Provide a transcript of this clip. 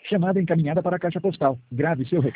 Chamada encaminhada para a caixa postal. Grave seu recado.